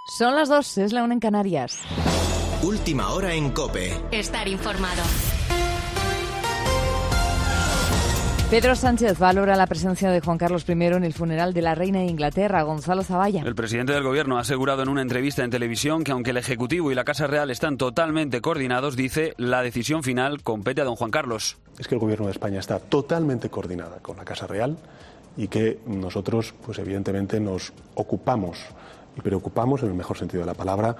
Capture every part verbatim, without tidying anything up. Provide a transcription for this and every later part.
Son las dos, es la una en Canarias. Última hora en COPE. Estar informado. Pedro Sánchez valora la presencia de Juan Carlos primero en el funeral de la reina de Inglaterra. Gonzalo Zavalla. El presidente del Gobierno ha asegurado en una entrevista en televisión que aunque el Ejecutivo y la Casa Real están totalmente coordinados, dice, la decisión final compete a don Juan Carlos. Es que el Gobierno de España está totalmente coordinada con la Casa Real y que nosotros, pues evidentemente, nos ocupamos y preocupamos, en el mejor sentido de la palabra,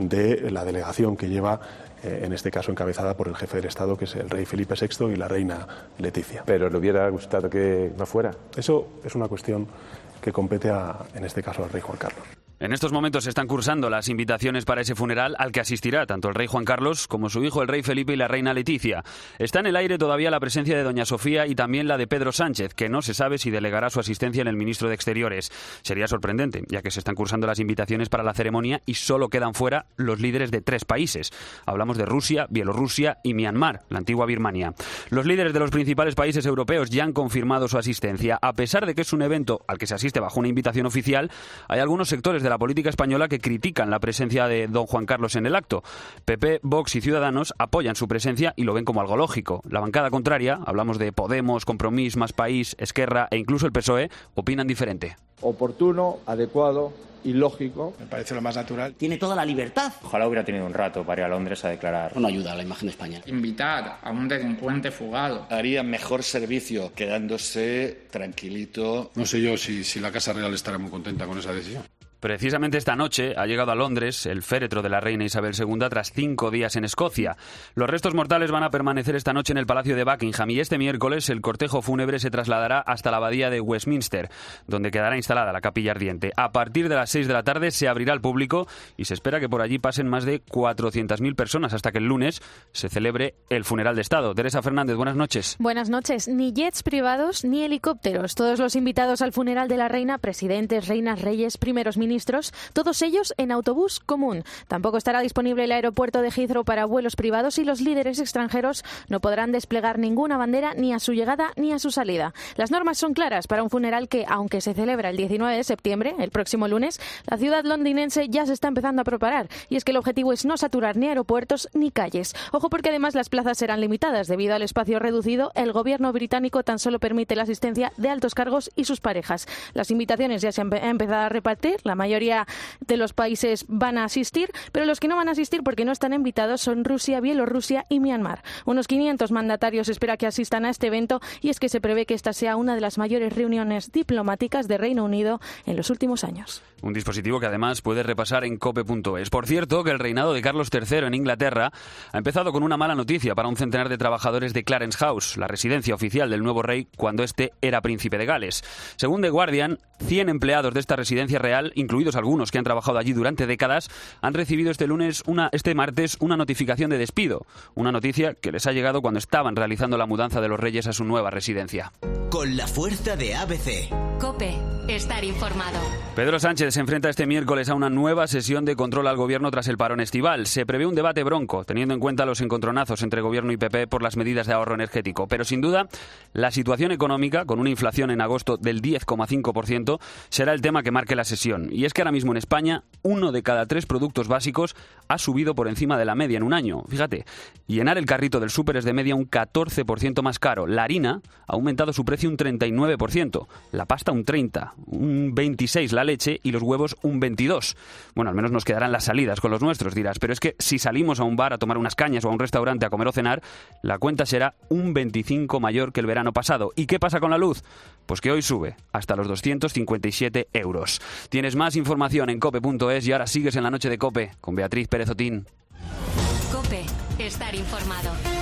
de la delegación que lleva, eh, en este caso encabezada por el jefe del Estado, que es el rey Felipe sexto y la reina Leticia. ¿Pero le hubiera gustado que no fuera? Eso es una cuestión que compete, a, en este caso, al rey Juan Carlos. En estos momentos se están cursando las invitaciones para ese funeral al que asistirá tanto el rey Juan Carlos como su hijo el rey Felipe y la reina Leticia. Está en el aire todavía la presencia de doña Sofía y también la de Pedro Sánchez, que no se sabe si delegará su asistencia en el ministro de Exteriores. Sería sorprendente, ya que se están cursando las invitaciones para la ceremonia y solo quedan fuera los líderes de tres países. Hablamos de Rusia, Bielorrusia y Myanmar, la antigua Birmania. Los líderes de los principales países europeos ya han confirmado su asistencia. A pesar de que es un evento al que se asiste bajo una invitación oficial, hay algunos sectores de la política española que critican la presencia de don Juan Carlos en el acto. P P, Vox y Ciudadanos apoyan su presencia y lo ven como algo lógico. La bancada contraria, hablamos de Podemos, Compromís, Más País, Esquerra e incluso el P S O E, opinan diferente. Oportuno, adecuado y lógico. Me parece lo más natural. Tiene toda la libertad. Ojalá hubiera tenido un rato para ir a Londres a declarar. No ayuda a la imagen de España. Invitar a un delincuente fugado. Haría mejor servicio quedándose tranquilito. No sé yo si, si la Casa Real estará muy contenta con esa decisión. Precisamente esta noche ha llegado a Londres el féretro de la reina Isabel segunda tras cinco días en Escocia. Los restos mortales van a permanecer esta noche en el Palacio de Buckingham y este miércoles el cortejo fúnebre se trasladará hasta la abadía de Westminster, donde quedará instalada la capilla ardiente. A partir de las seis de la tarde se abrirá al público y se espera que por allí pasen más de cuatrocientas mil personas hasta que el lunes se celebre el funeral de Estado. Teresa Fernández, buenas noches. Buenas noches. Ni jets privados ni helicópteros. Todos los invitados al funeral de la reina, presidentes, reinas, reyes, primeros ministros, ministros, todos ellos en autobús común. Tampoco estará disponible el aeropuerto de Heathrow para vuelos privados y los líderes extranjeros no podrán desplegar ninguna bandera ni a su llegada ni a su salida. Las normas son claras para un funeral que, aunque se celebra el diecinueve de septiembre, el próximo lunes, la ciudad londinense ya se está empezando a preparar. Y es que el objetivo es no saturar ni aeropuertos ni calles. Ojo, porque además las plazas serán limitadas. Debido al espacio reducido, el gobierno británico tan solo permite la asistencia de altos cargos y sus parejas. Las invitaciones ya se han empezado a repartir. La mayoría de los países van a asistir, pero los que no van a asistir porque no están invitados son Rusia, Bielorrusia y Myanmar. Unos quinientos mandatarios espera que asistan a este evento y es que se prevé que esta sea una de las mayores reuniones diplomáticas de Reino Unido en los últimos años. Un dispositivo que además puedes repasar en cope punto es. Por cierto, que el reinado de Carlos tercero en Inglaterra ha empezado con una mala noticia para un centenar de trabajadores de Clarence House, la residencia oficial del nuevo rey cuando este era príncipe de Gales. Según The Guardian, cien empleados de esta residencia real, incluidos algunos que han trabajado allí durante décadas, han recibido este lunes, una, este martes, una notificación de despido. Una noticia que les ha llegado cuando estaban realizando la mudanza de los reyes a su nueva residencia. Con la fuerza de A B C. COPE. Estar informado. Pedro Sánchez se enfrenta este miércoles a una nueva sesión de control al gobierno tras el parón estival. Se prevé un debate bronco, teniendo en cuenta los encontronazos entre gobierno y P P por las medidas de ahorro energético. Pero sin duda, la situación económica, con una inflación en agosto del diez coma cinco por ciento, será el tema que marque la sesión. Y es que ahora mismo en España, uno de cada tres productos básicos ha subido por encima de la media en un año. Fíjate, llenar el carrito del súper es de media un catorce por ciento más caro. La harina ha aumentado su precio un treinta y nueve por ciento, la pasta un treinta por ciento, un veintiséis por ciento la leche y los huevos un veintidós por ciento. Bueno, al menos nos quedarán las salidas con los nuestros, dirás, pero es que si salimos a un bar a tomar unas cañas o a un restaurante a comer o cenar, la cuenta será un veinticinco por ciento mayor que el verano pasado. ¿Y qué pasa con la luz? Pues que hoy sube hasta los doscientos cincuenta y siete euros. Tienes más información en cope punto es y ahora sigues en la noche de COPE con Beatriz Pérez Otín. COPE. Estar informado.